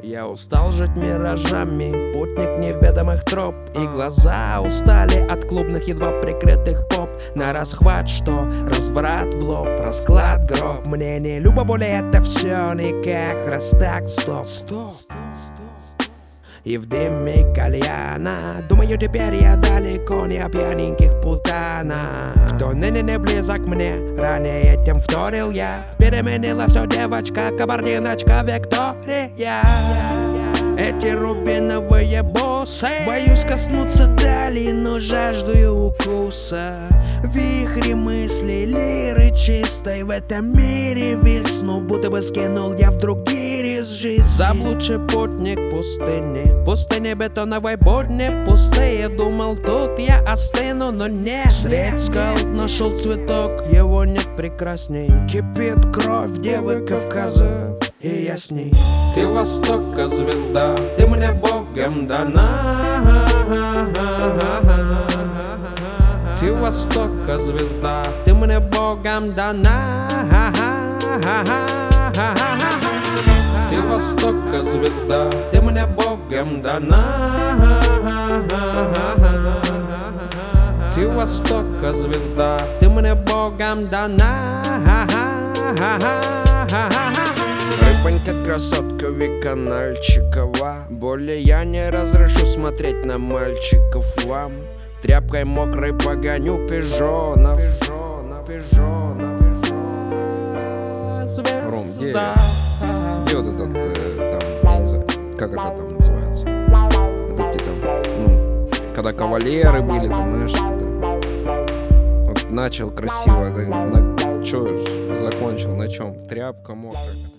Я устал жить миражами, путник неведомых троп. И глаза устали от клубных, едва прикрытых поп. На расхват, что разврат в лоб, расклад гроб. Мне не любо более это все никак, раз так, стоп. И в дыме кальяна думаю, теперь я далеко не о пьяненьких путанах. Кто ныне не близок мне, ранее этим вторил я. Переменила все девочка, кабардиночка Виктория. Эти рубиновые боссы, боюсь коснуться дали, но жаждую укуса. Вихри мыслей, лиры чистой, в этом мире весну будто бы скинул я вдруг гирь из жизни. Заблудший путник пустыни, пустыни бетоновой будни пустые. Думал, тут я остыну, но нет. Средь скал нашел цветок, его нет прекрасней. Кипит кровь девы Кавказа, и я с ней. Ты востока звезда, ты мне Богом дана. Ты востока звезда, ты мне Богом дана. Ты востока звезда, ты мне Богом дана. Ты востока звезда, ты мне Богом дана. Рыбонька, красотка Виканальчикова. Более я не разрешу смотреть на мальчиков вам. Тряпкой мокрой погоню пижонов. Ром, где вот этот, там, я не знаю, как это там называется? Вот эти там, когда кавалеры были, там, знаешь, вот начал красиво, чё закончил, на чем? Тряпка мокрая.